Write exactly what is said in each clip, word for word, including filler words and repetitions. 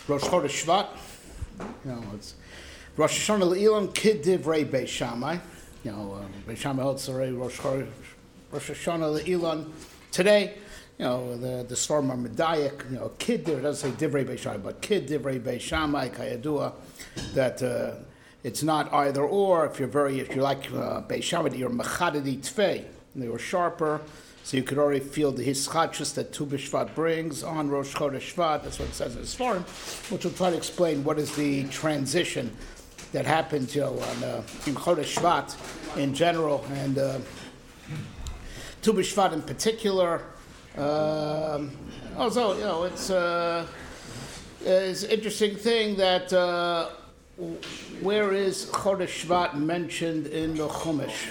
Rosh Chodesh Shvat. You know, it's Rosh Hashanah Le'ilam Kid Divrei Beis Shammai. You know, uh, Beis Shammai holds already Rosh Chodesh Rosh Hashanah Le'ilam today. You know, the the storm are Medayak. You know, Kid Divrei, it doesn't say Divrei Beis Shammai, but Kid Divrei Beis Shammai Kayadua. That uh, it's not either or. If you're very, if you like uh, Beis Shammai, you're Mechadedi Tfei. They were sharper. So you could already feel the hischachus that Tu B'Shvat brings on Rosh Chodesh Shvat. That's what it says in the Sforim, which will try to explain what is the transition that happens, you know, on, uh, in Chodesh Shvat in general, and uh, Tu B'Shvat in particular. Um, also, you know, it's, uh, it's an interesting thing that uh, where is Chodesh Shvat mentioned in the Chumash?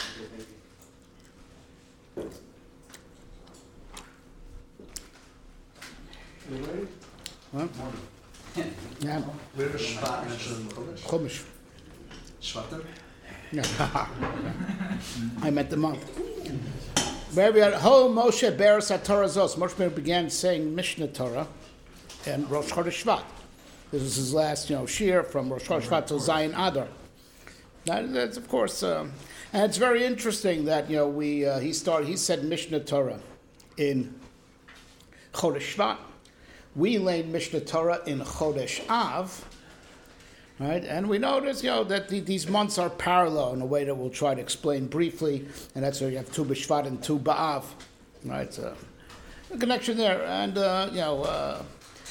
Huh? Yeah. Where is Shvat mentioned in Chumash? Shvatim? Yeah. I meant the month. Where we are, Ho Moshe Beres HaTorah Zos. Moshe began saying Mishnah Torah and Rosh Chodesh Shvat. This was his last, you know, shir from Rosh Chodesh Shvat to Zayin Adar. That, that's of course, um, and it's very interesting that you know we uh, he started. He said Mishnah Torah in Chodesh Shvat. We learned Mishnah Torah in Chodesh Av, right? And we notice, you know, that the, these months are parallel in a way that we'll try to explain briefly, and that's where you have Tu B'Shvat and Tu B'Av, right? So, the connection there, and uh, you know, uh,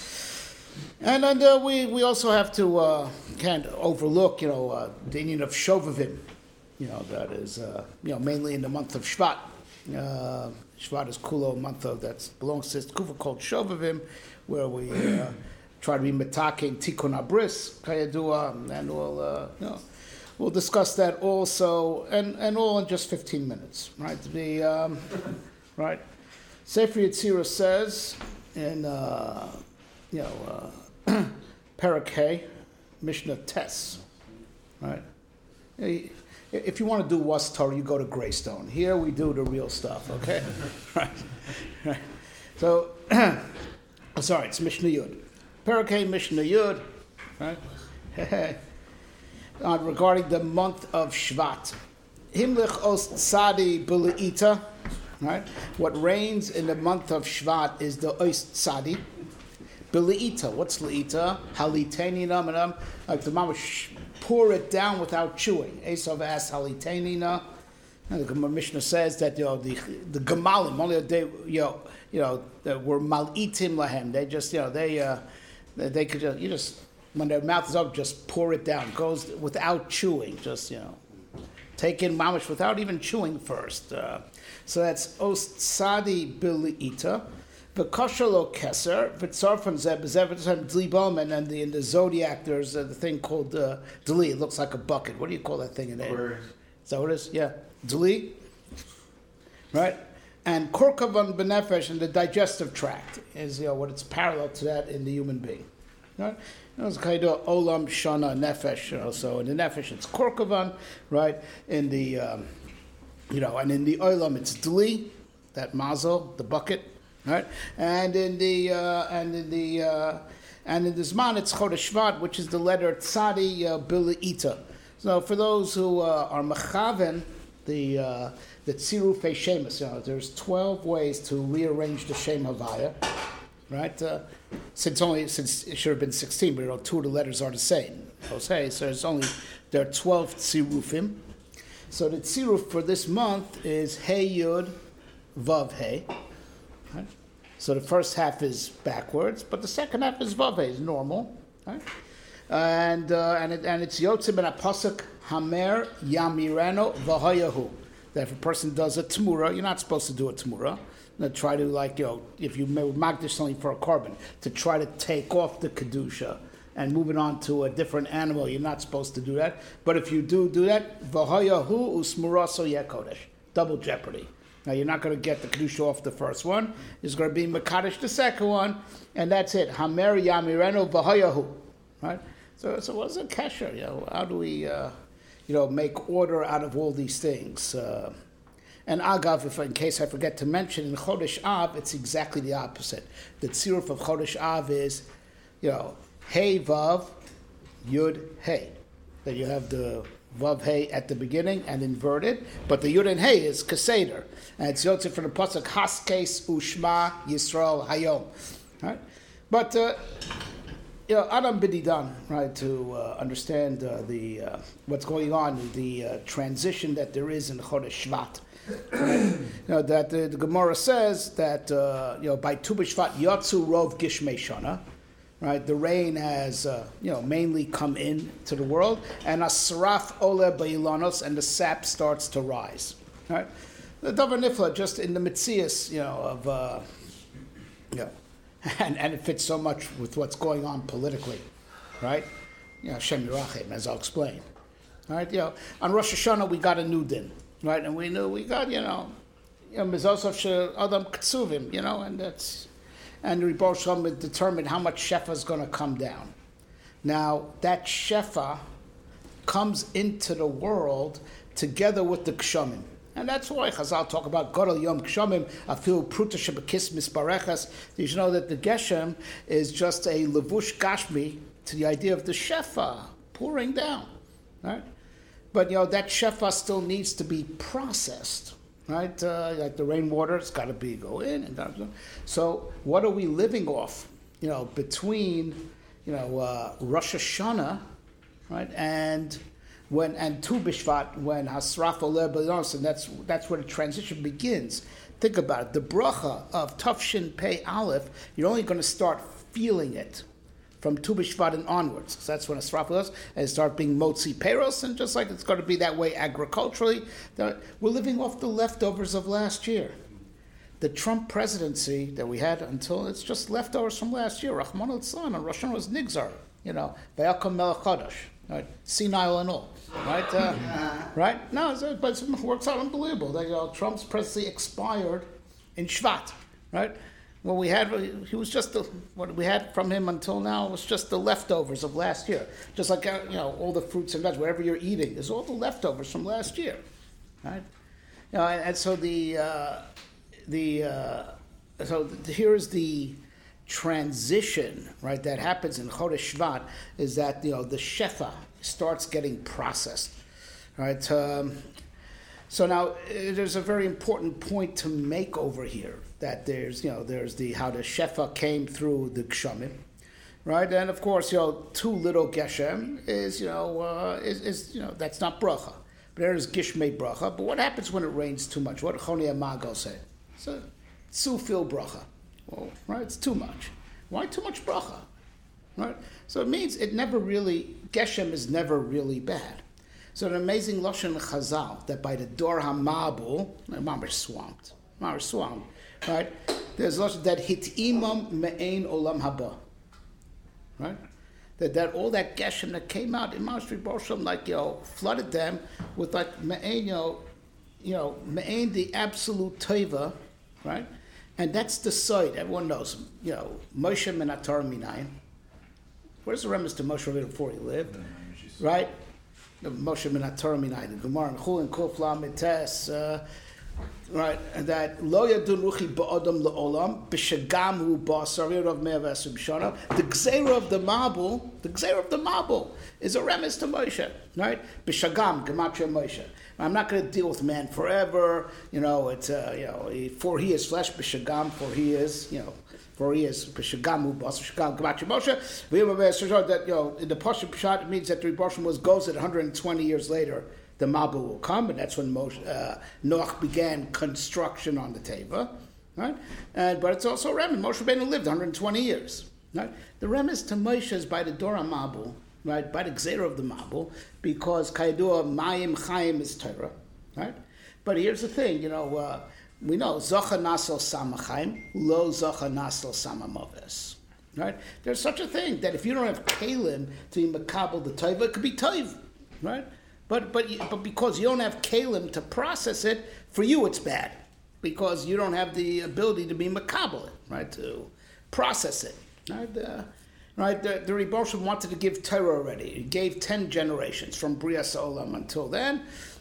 and and uh, we we also have to uh, can't overlook, you know, uh, the Indian of Shovavim, you know, that is uh, you know mainly in the month of Shvat. Uh, Shvat is Kulo, a month of that belongs to this kufa called Shovavim, where we uh, try to be metaking Tikkun Abris, Kayadua, and we'll, uh, you know, we'll discuss that also, and, and all in just fifteen minutes, right? The, um, right? Sefer Yetzirah says in, uh, you know, uh, Perek Hey, Mishnah Tes, right? If you want to do Was Torah, you go to Greystone. Here we do the real stuff, okay? Right, right. So, oh, sorry, it's Mishnah Yud. Perek Hey, Mishnah Yud, right? uh, regarding the month of Shvat. Himlich os tzadi b'le'ita, right? What rains in the month of Shvat is the os tzadi. B'le'ita, what's le'ita? Haliteni namanam, like the mamash, pour it down without chewing. Esav asked haliteni na. And the Mishnah says that you know the the gemalim only they you know you know were malitim lahem. They just you know they uh, they, they could just you just when their mouth is up just pour it down. It goes without chewing. Just you know take in mamish without even chewing first. Uh, so that's os tzadi b'le'ita. V'koshalo keser v'tzarfan zeb zevetzem dli bom, and then the in the zodiac there's uh, the thing called uh, dli. It looks like a bucket. What do you call that thing in there? Is that what it is? Yeah. Dli, right? And korkavan benefesh in the digestive tract is you know what it's parallel to that in the human being, right? It's kind of olam shana nefesh. You know, so in the nefesh it's korkavan, right? In the um, you know, and in the olam it's dli, that mazel, the bucket, right? And in the uh, and in the uh, and in the zman it's chodesh shvat, which is the letter tzadi uh, b'le'ita. So for those who uh, are mechaven, the uh, the tzirufei shemus, you know, there's twelve ways to rearrange the Shem Havaya, right? Uh, since only since it should have been sixteen, but you know, two of the letters are the same. Okay, so it's only there are twelve tzirufim. So the tziruf for this month is Hey Yud Vav Hey. Right? So the first half is backwards, but the second half is Vav Hey, is normal, right? And uh, and it, and it's Yotzim ben Aposuk Hamer Yamireno Vahayahu. That if a person does a Tmura, you're not supposed to do a Tmura. To try to like you know, if you magdish something for a carbon, to try to take off the kedusha and move it on to a different animal, you're not supposed to do that. But if you do do that, Vahayahu Usmuraso Yekodesh, double jeopardy. Now you're not going to get the kedusha off the first one. It's going to be Mekadesh the second one, and that's it. Hamer Yamireno Vahayahu, right? So, so what's a kesher? You know, how do we, uh, you know, make order out of all these things? Uh, and agav, if in case I forget to mention, in Chodesh Av, it's exactly the opposite. The tziruf of Chodesh Av is, you know, Hey Vav Yud Hey. That you have the Vav Hey at the beginning and inverted, but the Yud and Hey is Keseder. And it's Yotzei from the Pasuk Haskes Ushma Yisrael Hayom. Right? But, uh, you know, Adam Bididan, right, to uh, understand uh, the uh, what's going on, the uh, transition that there is in Chodesh Shvat. Right? You know, that the, the Gemara says that, uh, you know, by Tu B'Shvat Yotzu Rov Gishmei Shana, right, the rain has, uh, you know, mainly come in to the world, and Asraf Ole Ba'ilanos, and the sap starts to rise, right? The Davar Nifla, just in the Metzias, you know, of, uh, you know, and, and it fits so much with what's going on politically, right? You know, Hashem Yerachem, as I'll explain. All right, you know, on Rosh Hashanah we got a new din, right? And we knew we got, you know, you know, Mizosov Adam Ktsuvim, you know, and that's, and the Rebbe Shalom determined how much shefa is going to come down. Now that shefa comes into the world together with the Kshamim. And that's why Chazal talk about Godel Yom Kshamim, Afil Pruta Shebekis Misparechas. You should know that the Geshem is just a Levush Gashmi to the idea of the Shefa pouring down, right? But, you know, that Shefa still needs to be processed, right? Uh, like the rainwater, it's got to be go in. and down. So what are we living off, you know, between, you know, uh, Rosh Hashanah, right, and... When and Tu B'Shvat, when Hasraf Oleh B'Yos, and that's that's where the transition begins. Think about it. The bracha of Tafshin Pei Aleph, you're only going to start feeling it from Tu B'Shvat and onwards. Because that's when Hasraf Oleh and start being Motzi Peros, and just like it's going to be that way agriculturally, we're living off the leftovers of last year. The Trump presidency that we had until it's just leftovers from last year. Rahman al-Tzlan and Rosh Hashanah was Nigzar, you know, Vayakam Melech Chodesh. Right, senile and all, right? Uh, right? No, it's, but it works out unbelievable. That, you know, Trump's presidency expired in Shvat, right? What we had, he was just the, what we had from him until now was just the leftovers of last year. Just like, uh, you know, all the fruits and vegetables, whatever you're eating, is all the leftovers from last year, right? You know, and, and so the uh, the uh, so the, here's the transition, right, that happens in Chodesh Shvat is that, you know, the shefa starts getting processed, right? Um, so now uh, there's a very important point to make over here, that there's, you know, there's the how the shefa came through the Kshamim, right? And of course, you know, too little Geshem is, you know, uh, is, is, you know, that's not bracha. But there is Gishmei bracha. But what happens when it rains too much? What did Choni Amago say? So, Sufil bracha. Well, right, it's too much. Why too much bracha? Right? So it means it never really, Geshem is never really bad. So an amazing Lashon Chazal, that by the Dor HaMabul, Mamash swamped, Mamash swamped, right? There's Lashon that Hitimam Me'ein Olam Haba, right? That, that all that Geshem that came out in Mamash Ribosham, like, you know, flooded them with like Me'ein, you know, you know, Me'ein, the absolute Teva, right? And that's the site, everyone knows, you know, Moshe Menatar Minayin. Where's the remnants to Moshe Rabbeinu before he lived? Right? The Moshe Menatar Minayin, the Gemara, and Chul and Kufla Mites, uh right, and that Lo Yadun Ruchi Ba'odam La'olam, B'Shagam Hu Ba'asar Yerav Me'avasu B'Shana, the Gzeira of the Mabul, the Gzeira of the Mabul is a remiss to Moshe, right? B'Shagam, Gematria Moshe. I'm not going to deal with man forever, you know, it's, uh, you know, for he is flesh, B'Shagam, for he is, you know, for he is B'Shagam Hu Ba'asar Shagam, Gematria Moshe, that, you know, in the Pashup Pshat, it means that the Rebbe was goes at one hundred twenty years later, the Mabul will come, and that's when Moshe, uh, Noach began construction on the Teva, right? And but it's also a remnant. Moshe Rabbeinu lived one hundred twenty years, right? The remnant to Moshe is by the Dora Mabul, right? By the Gzeira of the Mabul, because Kayadua Mayim Chaim is Torah, right? But here's the thing, you know, uh, we know Zocha Nasel Samachaim, Lo Zocha Nasel Samamoves, right? There's such a thing that if you don't have Kalim to be Makabel the Teva, it could be Toiv, right? But but but because you don't have kalim to process it, for you it's bad, because you don't have the ability to be makabel, right, to process it, right? Uh, right. The, the Rebbe wanted to give Torah already. He gave ten generations from Bria Olam until then,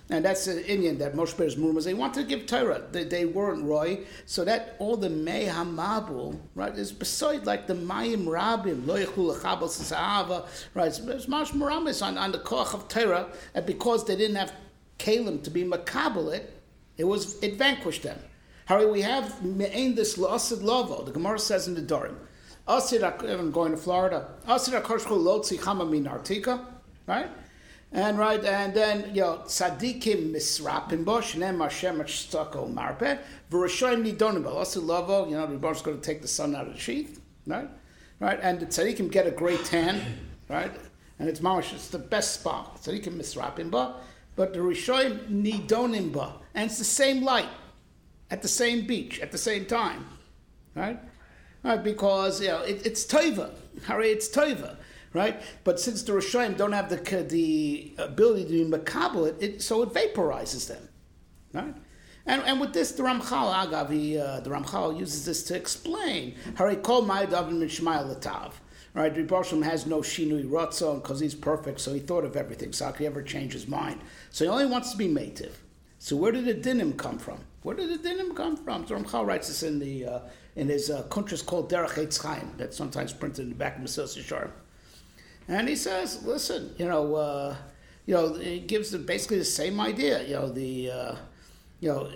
And that's the Indian that Moshe Bear's Murmurs. They wanted to give Torah. They, they weren't roy. So that all the Mei HaMabul, right, is beside like the Mayim Rabim, Lo Yechlu L'chabel Sa'ava, right, it's, it's Mash Muramis on, on the Koach of Torah, and because they didn't have Kalim to be Makabel it, it was, it vanquished them. Harry, we have Me'ain this L'Asid Lovo, the Gemara says in the Dorim. Asid, I'm going to Florida. Asid HaKoshchu Lotzi Chama Min Artika, right? And right, and then you know, tzadikim misrapim bo shneim Hashem shtako marpe v'rishoyim nidonim bo. Also, lovo, you know, the Rebbe's going to take the sun out of the sheath, right? Right, and the tzadikim get a great tan, right? And it's mamash, it's the best spot. Tzadikim misrapim bo, but the rishoyim nidonim bo, and it's the same light at the same beach at the same time, right? Right, because you know it, it's tova, Harry, it's tova. Right, but since the Rishonim don't have the the ability to be makabel it, it, so it vaporizes them, right? And and with this, the Ramchal Agav, he, uh, the Ramchal uses this to explain. Hari kol ma'adav mishmael latav. Right, the Rebbe Shalom has no shinui ratzon because he's perfect, so he thought of everything. So how could he ever change his mind? So he only wants to be meitiv. So where did the dinim come from? Where did the dinim come from? So Ramchal writes this in the uh, in his uh, kuntras called Derech Eitz Chaim, that's sometimes printed in the back of Mesilas Yesharim. And he says, listen, you know, uh, you know, he gives the, basically the same idea. You know, the, uh, you know,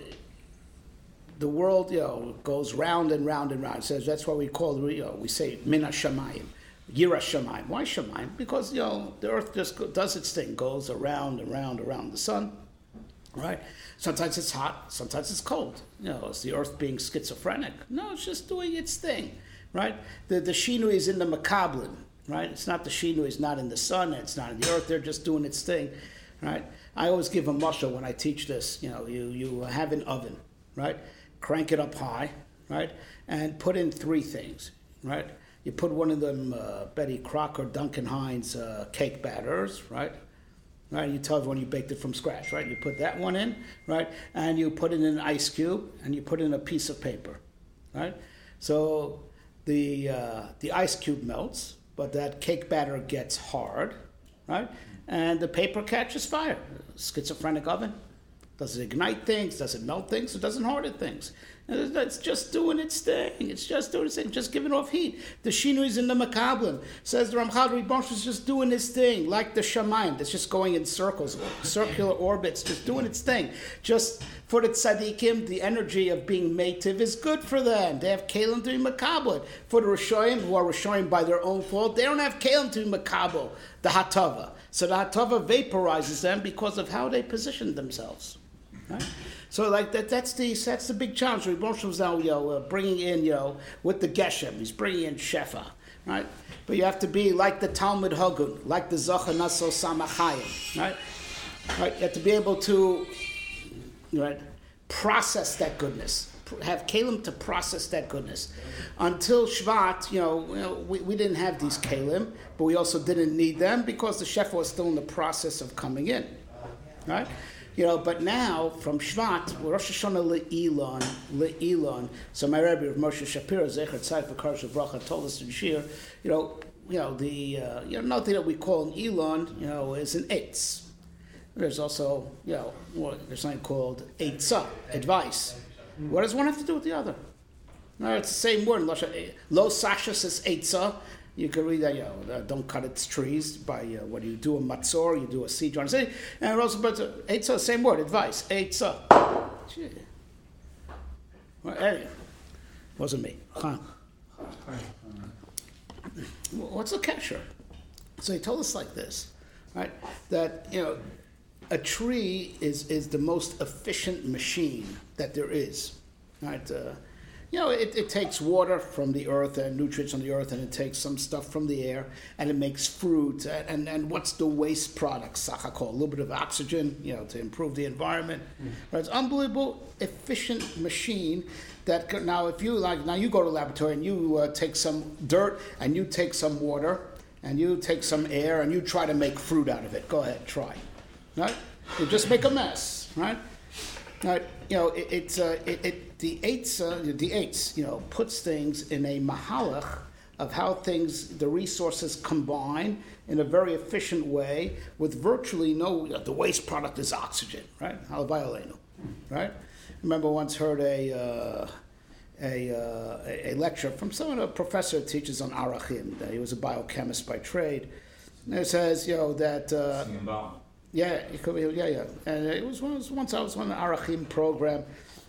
the world, you know, goes round and round and round. He says that's why we call, you know, we say Min HaShamayim, Yira Shamayim. Why Shamayim? Because, you know, the earth just go, does its thing, goes around and round around the sun, right? Sometimes it's hot, sometimes it's cold. You know, is the earth being schizophrenic? No, it's just doing its thing, right? The the Shinu is in the Makablin. Right? It's not the Shinu, it's not in the sun, it's not in the earth, they're just doing its thing. Right? I always give a mashal when I teach this. You know, you, you have an oven, right? Crank it up high, right? And put in three things, right? You put one of them uh, Betty Crocker, Duncan Hines uh, cake batters, right? Right? You tell everyone you baked it from scratch, right? You put that one in, right? And you put in an ice cube, and you put in a piece of paper, right? So the uh, the ice cube melts, but that cake batter gets hard, right? And the paper catches fire. Schizophrenic oven. Does it ignite things? Does it melt things? It doesn't harden things. And it's just doing its thing. It's just doing its thing, just giving off heat. The Shinu is in the Makablim. Says the Ramchal, Rebbe is just doing his thing, like the Shamayim. That's just going in circles, circular orbits, just doing its thing. Just for the tzaddikim, the energy of being meitiv is good for them. They have kalim to be makabel. For the Rishoyim, who are Rishoyim by their own fault, they don't have kalim to be makabel, the hatava. So the hatava vaporizes them because of how they position themselves. Right? So like that, that's the that's the big challenge. Rebbe was now, you know, uh, bringing in, you know, with the Geshem, he's bringing in Shefa, right? But you have to be like the Talmud Hagun, like the Zohar Naso Samachayim, right? Right? You have to be able to, right, process that goodness, have kalim to process that goodness. Until Shvat, you know, you know we, we didn't have these kalim, but we also didn't need them because the Shefa was still in the process of coming in, right? You know, but now from Shvat, Rosh Hashanah le'ilon, le'ilon. So my Rebbe of Moshe Shapiro, Zecher Tzaddik V'Karash Bracha, told us in Shir, you know, you know the uh, you know nothing that we call an elon, you know, is an eitz. There's also, you know, there's something called eitzah, advice. What does one have to do with the other? No, it's the same word. Lo Sasha says eitzah. You can read that, you know, uh, don't cut its trees by, uh, what do you do, a matzor, you do a siege on a city. And also, but uh, eitzah, same word, advice, eitzah. Well, anyway, wasn't me. Huh. What's the kesher? So he told us like this, right, that, you know, a tree is, is the most efficient machine that there is, right? Uh, You know, it, it takes water from the earth and nutrients from the earth, and it takes some stuff from the air, and it makes fruit. And, and, and what's the waste product? Sachakol, a little bit of oxygen, you know, to improve the environment. Mm. Right? It's an unbelievable, efficient machine that can, now if you like, now you go to the laboratory and you uh, take some dirt and you take some water and you take some air and you try to make fruit out of it. Go ahead, try. Right? You just make a mess, right? Right? You know, it, it's uh, it, it the eights, uh, the eights, you know, puts things in a mahalach of how things, the resources combine in a very efficient way with virtually no, the waste product is oxygen, right? Halabayalenu, right? I remember once heard a, uh, a, uh, a lecture from someone, a professor who teaches on arachim. He was a biochemist by trade. And it says, you know, that... Uh, yeah, it could be, yeah, yeah. And it was, one, it was once I was on the arachim program.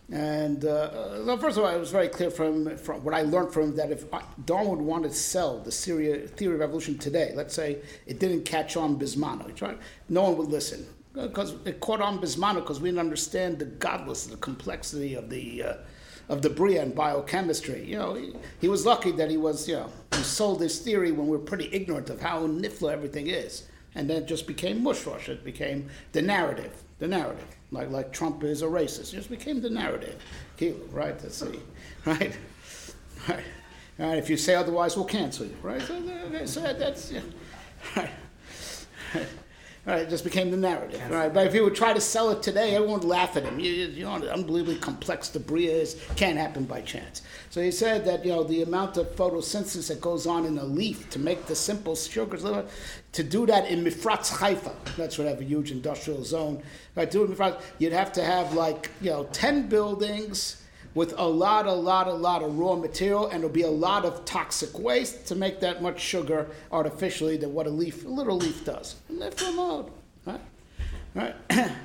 And uh, well, first of all, it was very clear from, from what I learned from him that if Darwin wanted to sell the theory, theory of evolution today, let's say it didn't catch on Bismano, tried, no one would listen. Because it caught on Bismano because we didn't understand the godless, the complexity of the uh, of the Bria and biochemistry. You know, he, he was lucky that he was, you know, he sold this theory when we were pretty ignorant of how nifla everything is. And then it just became mushrosh. It became the narrative, the narrative. Like like Trump is a racist. It just became the narrative. Right? Let's see. Right? Right. Right. If you say otherwise, we'll cancel you. Right? So, so that's, yeah. Right. Right. Right, it just became the narrative. Right, but if you would try to sell it today, everyone would laugh at him. You, you know how unbelievably complex the bria is. Can't happen by chance. So he said that, you know, the amount of photosynthesis that goes on in a leaf to make the simple sugars, to do that in Mifratz Haifa, that's what have a huge industrial zone. Right, do it in Mifratz, you'd have to have like, you know, ten buildings with a lot, a lot, a lot of raw material, and there'll be a lot of toxic waste to make that much sugar artificially than what a leaf, a little leaf does. And they're from mode, right? Right?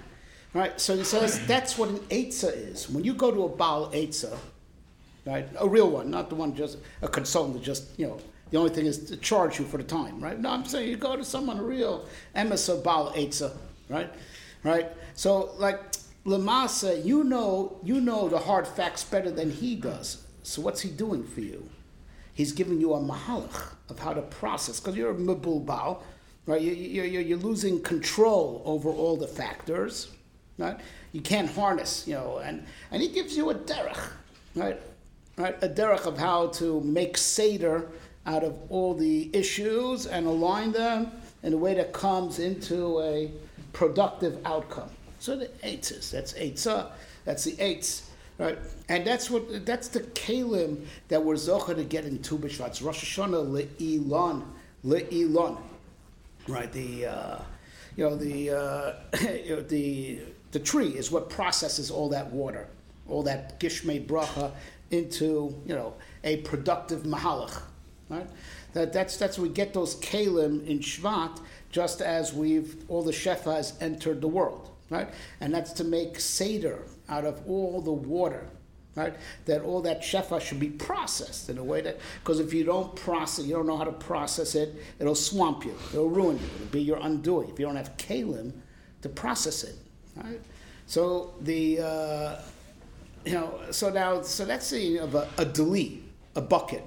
Right? So he says that's what an eitzah is. When you go to a Baal eitzah, right, a real one, not the one just a consultant that just, you know, the only thing is to charge you for the time, right? No, I'm saying you go to someone, a real emes of Baal eitzah, right? Right? So, like, Lamasa, you know, you know the hard facts better than he does. So what's he doing for you? He's giving you a mahalach of how to process, because you're a mebulbal, right? You, you, you're, you're losing control over all the factors, right? You can't harness, you know, and, and he gives you a derech, right? Right? A derech of how to make seder out of all the issues and align them in a way that comes into a productive outcome. So the eitzes, that's eitzah, that's the eitz, right? And that's what that's the kalim that we're zocher to get in Tu B'Shvat. It's Rosh Hashanah le'ilon, le'ilon, right? The uh, you know the uh, you know, the the tree is what processes all that water, all that gishmei bracha into, you know, a productive mahalach, right? That that's that's we get those kalim in Shvat, just as we've all the shefa has entered the world. Right? And that's to make seder out of all the water, right? That all that shefa should be processed in a way that, because if you don't process, you don't know how to process it, it'll swamp you, it'll ruin you, it'll be your undoing if you don't have kalim to process it, right? So the, uh, you know, so now, so that's the of a, a deli, a bucket,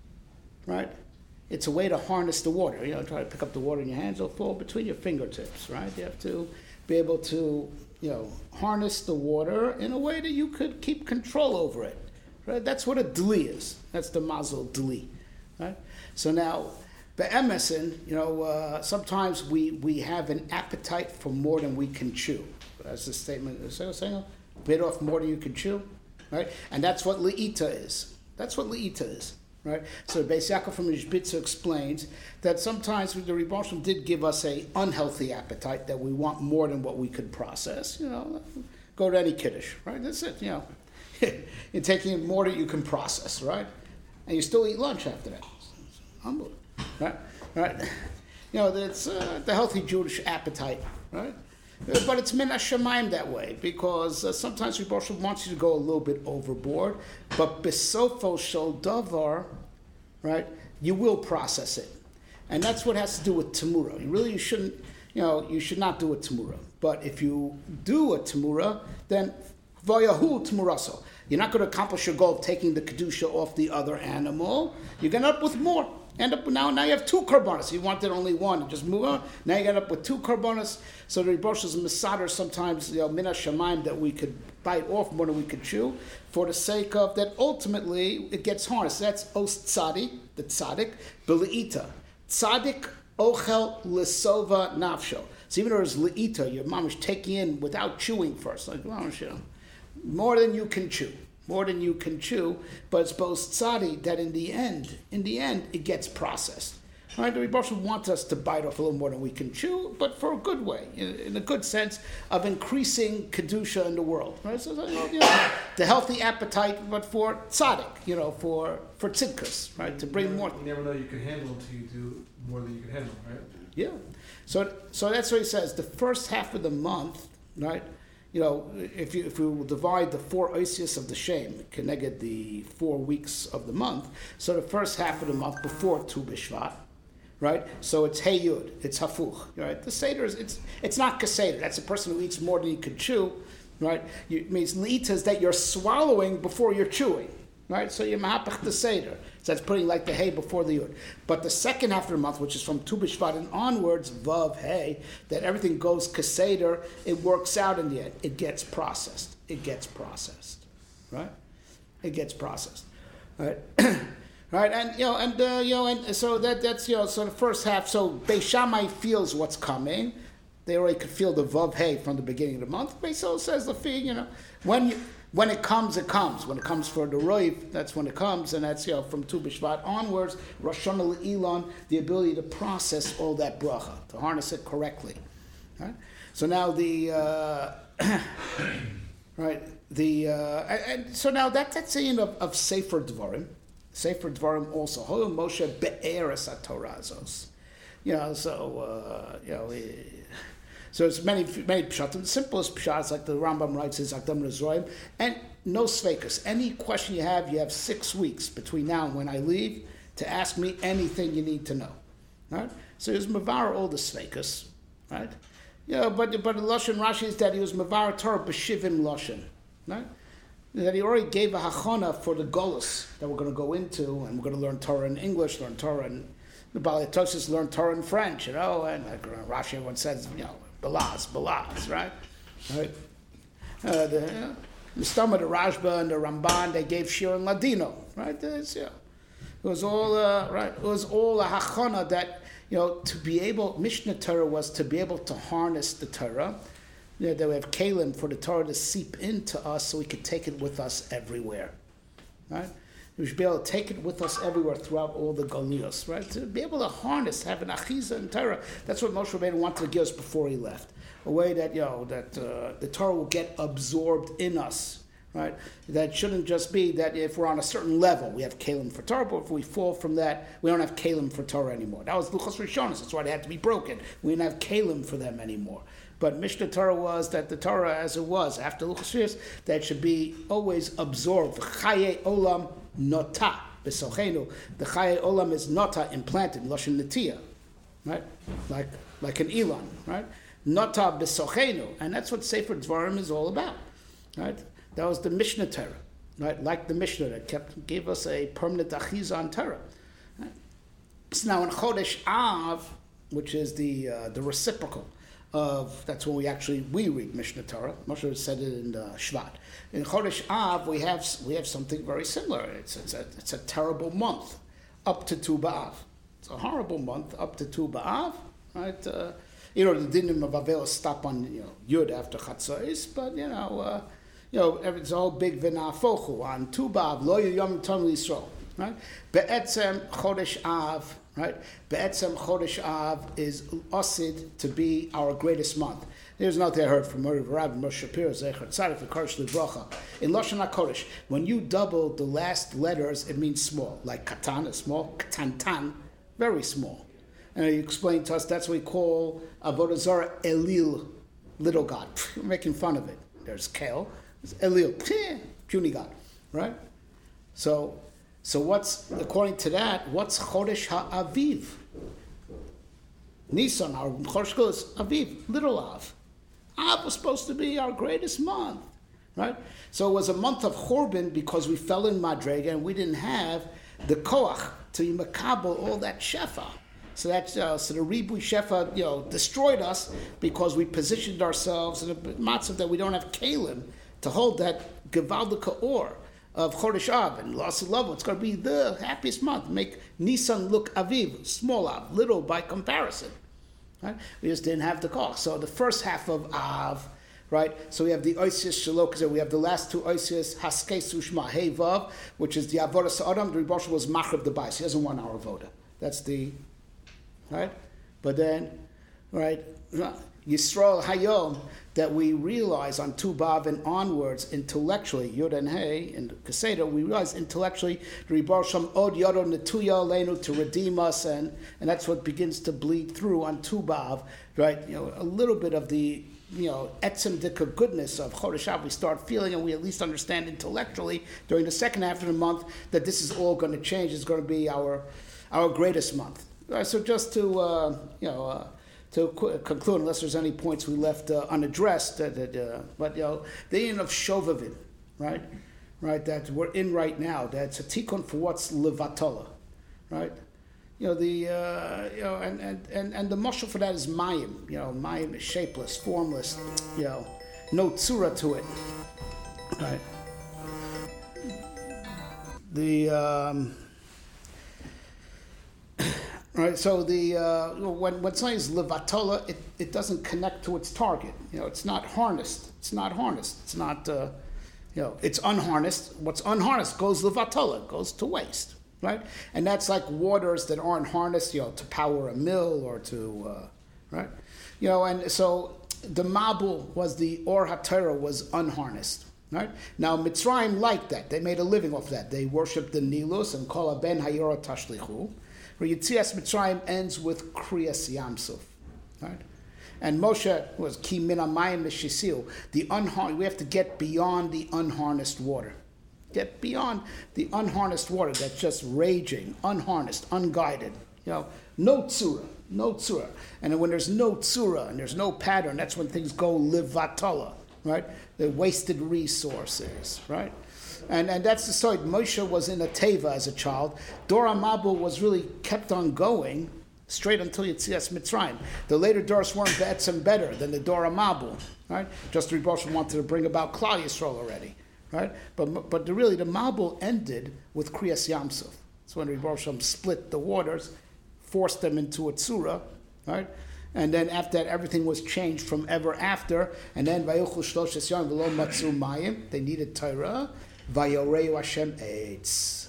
right? It's a way to harness the water. You know, try to pick up the water in your hands, it'll fall between your fingertips, right? You have to be able to, you know, harness the water in a way that you could keep control over it. Right? That's what a dli is. That's the mazel dli. Right? So now, be'emesin, you know, uh, sometimes we, we have an appetite for more than we can chew. That's the statement. Saying, bit off more than you can chew. Right? And that's what le'ita is. That's what le'ita is. Right? So Beis Yaakov from Ishbitza explains that sometimes the Rebbe Shalom did give us a unhealthy appetite that we want more than what we could process. You know, go to any kiddush, right? That's it. You know, you're taking more than you can process, right? And you still eat lunch after that. It's unbelievable, right? Right? You know, it's uh, the healthy Jewish appetite, right? But it's min hashamayim that way, because uh, sometimes Rebbe Shalom wants you to go a little bit overboard, but besofo shel davar, right, you will process it. And that's what has to do with tamura. You really you shouldn't, you know, you should not do a tamura. But if you do a tamura, then vayahu tamuraso. You're not going to accomplish your goal of taking the kedusha off the other animal. You're going to end up with more. End up now. Now you have two karbonos. You wanted only one. Just move on. Now you end up with two karbonos. So the Rebbe is misader sometimes, you know, min hashamayim, that we could bite off more than we could chew, for the sake of that ultimately it gets harnessed. That's os tzadik, the tzadik, b'leita. Tzadik ochel lesova nafsho. So even though it's leita, your mom is taking in without chewing first, like, well, you know, more than you can chew. more than you can chew, but it's both tzadi that in the end, in the end, it gets processed. Right? The Rebbe wants us to bite off a little more than we can chew, but for a good way, in, in a good sense of increasing kedusha in the world. Right? So, you know, the healthy appetite, but for tzaddik, you know, for for tzidkus, right? To bring you never, more. You never know you can handle until you do more than you can handle, right? Yeah. So so that's what he says. The first half of the month, right? You know, if you if we will divide the four oisius of the Shem, connected the four weeks of the month, so the first half of the month before Tu B'Shvat, right? So it's Hey Yud, it's Hafuch, right? The Seder is, it's it's not Keseder. That's a person who eats more than he can chew, right? You, it means Leita is that you're swallowing before you're chewing, right? So you're Mahapach the Seder. So that's putting like the Hey before the Yud. But the second half of the month, which is from Tu B'Shvat and onwards, Vav, Hey, that everything goes Keseder, it works out in the end. It gets processed. It gets processed, right? It gets processed, right? Right, and you know, and uh, you know, and so that that's you know, so the first half. So Beis Shammai feels what's coming. They already could feel the Vav Hey from the beginning of the month. Beis Hillel says the fee, you know, when you, when it comes, it comes. When it comes for the Roiv, that's when it comes, and that's you know from Tu B'Shvat onwards. Rosh Hashanah Elon, the ability to process all that bracha, to harness it correctly. Right. So now the uh, right the uh, and, and so now that that's saying of, of Sefer Dvarim. Sefer Dvarim also. Hoyo Moshe be'eres hatorazos. You know, so uh, you know, so it's many many pshatim. The simplest pshat, like the Rambam writes, is Akdam Rezoim, and no sveikus. Any question you have, you have six weeks between now and when I leave to ask me anything you need to know. Right? So he was mavar all the sveikus, right? Yeah, but but the lashon Rashi is that he was mavar Torah b'shivim lashon, right? That he already gave a hachana for the golus that we're going to go into, and we're going to learn Torah in English, learn Torah in the Bali Tosis, learn Torah in French, you know, and like Rashi once says, you know, balaz, balaz, right? Right? Uh, the, you know, the stomach of the Rashba and the Ramban, they gave Shir and Ladino, right? There's, yeah. It was all, uh, right, it was all a hachana that, you know, to be able, Mishnah Torah was to be able to harness the Torah. You know, that we have kalim for the Torah to seep into us so we could take it with us everywhere, right? We should be able to take it with us everywhere throughout all the Galios, right? To be able to harness, have an achiza in Torah. That's what Moshe Rabbeinu wanted to give us before he left. A way that, you know, that uh, the Torah will get absorbed in us, right? That shouldn't just be that if we're on a certain level, we have kalim for Torah, but if we fall from that, we don't have kalim for Torah anymore. That was Luchos Rishonos. That's why they had to be broken. We didn't have kalim for them anymore. But Mishnah Torah was that the Torah, as it was after Luchos Rishonos, that should be always absorbed. Chaye olam nota b'sochenu. The chaye olam is nota, implanted, lashon netiyah, right? Like like an Elon, right? Nota b'sochenu, and that's what Sefer Dvarim is all about, right? That was the Mishnah Torah, right? Like the Mishnah that kept gave us a permanent achiza on Torah. Right? So now in Chodesh Av, which is the uh, the reciprocal of, that's when we actually we read Mishnah Torah. Moshe said it in uh, Shvat. In Chodesh Av, we have we have something very similar. It's it's a, it's a terrible month up to Tu B'Av. It's a horrible month up to Tu B'Av, right? Uh, you know, the dinim of Avel stop on, you know, Yud after Chatzos, but you know, uh, you know, it's all big v'nafochu on Tu B'Av lo yom tom Yisrael, right? Be'etzem Chodesh Av. Right? Be'etzem Chodesh Av is osid to be our greatest month. Here's another I heard from Mori Rabbi Moshe Shapiro, Zecher Tzaddik V'Karsh Livracha. In Lashon HaKodesh, when you double the last letters, it means small. Like katan is small, katantan, very small. And he explained to us that's what we call Avodah Zarah Elil, little God. We're making fun of it. There's Kel, there's Elil, puny God, right? So. So what's, according to that, what's Chodesh HaAviv? Nisan, our Chodesh goes Aviv, little Av. Av was supposed to be our greatest month, right? So it was a month of Chorban because we fell in Madrega and we didn't have the Koach to Makabel, all that Shefa. So that's uh, so the Ribui Shefa, you know, destroyed us because we positioned ourselves in a matzav that we don't have Kalim to hold that Gevaldika Or of Chodesh Av and Loss of Love. It's going to be the happiest month. Make Nisan look Aviv, small Av, little by comparison. Right? We just didn't have the call. So the first half of Av, right? So we have the Oisius Shalok, we have the last two Oisius, Haskesu Shma Hevav, which is the Avodah Sa'adam. The Rebbe was Machrav the Bais. He doesn't want our Avodah. That's the, right? But then, right, Yisrael Hayom, that we realize on Tu B'Av and onwards, intellectually, Yud and Hey, and Keseda, we realize intellectually, the Rebbe Shem Od Yodo Netuya Aleinu to redeem us, and, and that's what begins to bleed through on Tu B'Av, right? You know, a little bit of the, you know, etzem dika goodness of Chodesh Av, we start feeling, and we at least understand intellectually during the second half of the month that this is all going to change. It's going to be our our greatest month. Right, so just to uh, you know uh, to qu- conclude, unless there's any points we left uh, unaddressed, uh, that, uh, but you know the union of Shovavim, right, right, that we're in right now. That's a tikkun for what's levatola, right. You know the uh, you know and, and, and, and the mashal for that is mayim. You know, mayim is shapeless, formless. You know, no tzura to it. Right. The um, right. So the uh, when when something is levatola, it, it doesn't connect to its target. You know, it's not harnessed. It's not harnessed. It's not. Uh, you know, it's unharnessed. What's unharnessed goes levatola, goes to waste. Right, and that's like waters that aren't harnessed, you know, to power a mill or to, uh, right, you know, and so the Mabul was the Or HaTorah was unharnessed, right. Now Mitzrayim liked that; they made a living off that. They worshipped the Nilus and Kol Ben Hayora Tashlichu. Where Yitzias Mitzrayim ends with Kriyas Yamsuf, right. And Moshe was Ki Min Hamayim Mishisil. The unharnessed. We have to get beyond the unharnessed water. Get beyond the unharnessed water that's just raging, unharnessed, unguided. You know, no tzura, no tzura. And when there's no tzura and there's no pattern, that's when things go livatala, right? The wasted resources, right? And and that's the story. Moshe was in a teva as a child. Dora Mabul was really kept on going straight until Yitzias Mitzrayim. The later Doros weren't betzim better than the Dora Mabul, right? Just the Rebbe wanted to bring about Klal Yisrael already. Right, but but the, really the Mabul ended with Kriyas Yamsuf. That's when Rebbe Shem split the waters, forced them into a tzura, right, and then after that everything was changed from ever after. And then Vayochlu Shloshes Yom V'lo Matzu Mayim. They needed Torah. Vayoreu Hashem Eitz.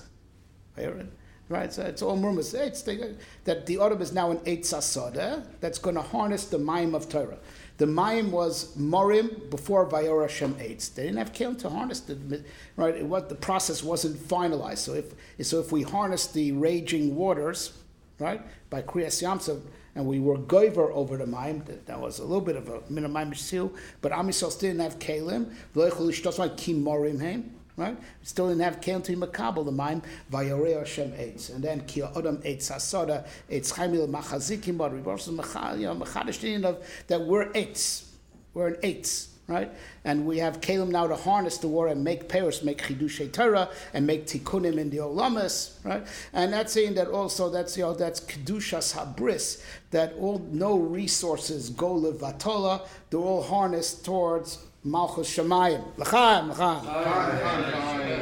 Right, so it's all murmurs. It's the, that the autumn is now an Eitz Asoda that's going to harness the Mayim of Torah. The Mayim was Morim before Vayor Hashem Eitz. They didn't have kelim to harness the right. It was, the process wasn't finalized. So if so, if we harness the raging waters, right, by Kriyas Yamsuf, and we were goiver over the Mayim, that, that was a little bit of a minimum mishil. But Am Yisrael still didn't have kelim. V'lo yichol lishtos like ki morim heim. Right, still didn't have kelim to makabel the Mayim. Vayorei Hashem Eitz, and then ki Adam Eitz Hasoda Eitz Chaimil Machazikim. But Rebbe you know Machadish of that we're Eitz, we're an Eitz, right? And we have kelim now to harness the war and make peiros, make chidushei Torah, and make tikkunim in the olamas, right? And that's saying that also that's you know that's kedushas habris, that all no resources go levatola, they're all harnessed towards Malchus Shemayim. L'chaim, l'chaim.